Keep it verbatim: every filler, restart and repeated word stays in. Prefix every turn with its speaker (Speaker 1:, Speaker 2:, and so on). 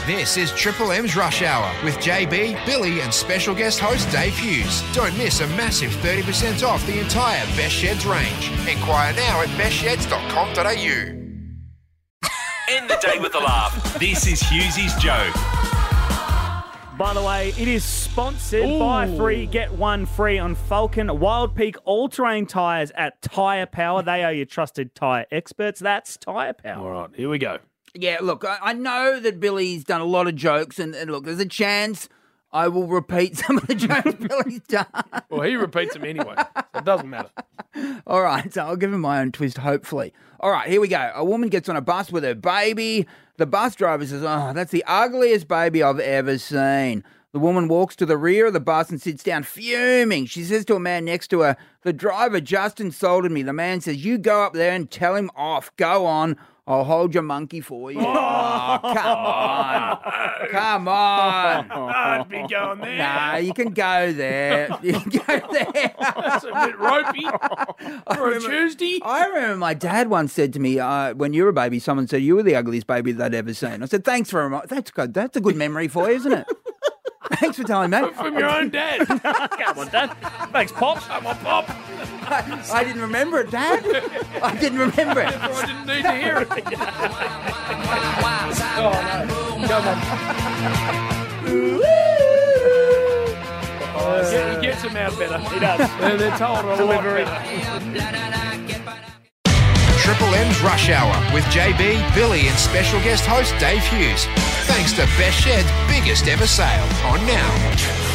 Speaker 1: This is Triple M's Rush Hour with J B, Billy and special guest host Dave Hughes. Don't miss a massive thirty percent off the entire Best Sheds range. Inquire now at best sheds dot com dot a u.
Speaker 2: End the day with a laugh. This is Hughesy's Joke.
Speaker 3: By the way, it is sponsored
Speaker 4: Ooh.
Speaker 3: by Free Get One Free on Falcon Wild Peak All-Terrain Tyres at Tyre Power. They are your trusted tyre experts. That's Tyre Power.
Speaker 4: All right, here we go.
Speaker 5: Yeah, look, I, I know that Billy's done a lot of jokes, and, and look, there's a chance I will repeat some of the jokes Billy's done.
Speaker 4: Well, he repeats them anyway, so it doesn't matter.
Speaker 5: All right, so I'll give him my own twist, hopefully. All right, here we go. A woman gets on a bus with her baby. The bus driver says, oh, that's the ugliest baby I've ever seen. The woman walks to the rear of the bus and sits down fuming. She says to a man next to her, the driver just insulted me. The man says, you go up there and tell him off. Go on. I'll hold your monkey for you. Oh, come on. Come on.
Speaker 4: I'd be going there.
Speaker 5: Nah, you can go there. You can go there.
Speaker 4: That's a bit ropey for a Tuesday.
Speaker 5: I remember my dad once said to me, uh, when you were a baby, someone said, you were the ugliest baby they'd ever seen. I said, thanks for a That's good. That's a good memory for you, isn't it? Thanks for telling me.
Speaker 4: From your own dad.
Speaker 3: Come on, Dad. Thanks, Pop.
Speaker 4: Come on, Pop.
Speaker 5: I, I didn't remember it, Dad. I didn't remember it.
Speaker 4: I didn't need to hear it. Oh, no. Come on. Oh, he, he gets them out better. He does. They're, they're told a lot better.
Speaker 1: Triple M's Rush Hour with J B, Billy and special guest host Dave Hughes. Thanks to Best Shed's biggest ever sale. On now.